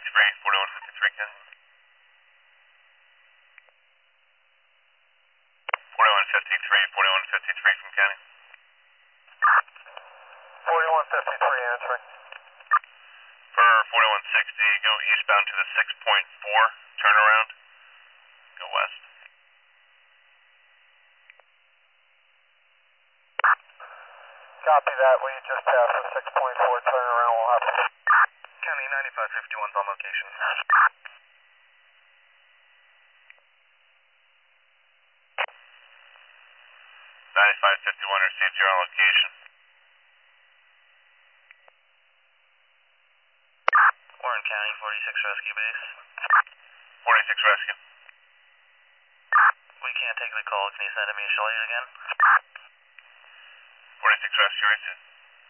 4153, County. 4153 from County. 4153 answering. For 4160, go eastbound to the 6.4, turnaround, go west. Copy that, we just passed the 6.4 turnaround, we'll have to... County 9551's on location. 9551 received your on location. Warren County, 46 Rescue Base. 46 Rescue. We can't take the call. Can you send a mutual aid again? 46 Rescue, received.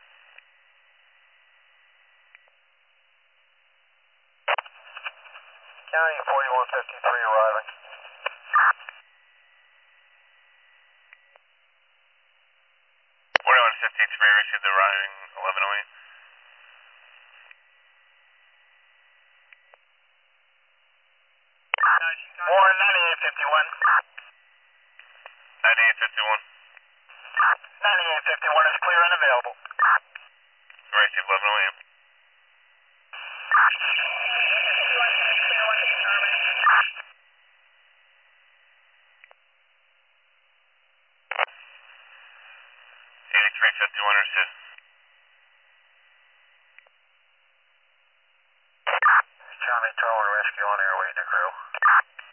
County 4153 arriving. 4153 received arriving 1108. Warren 9851. 9851. 9851 is clear and available. Received 1108. $83.51 received. County Tower Rescue on airway to crew.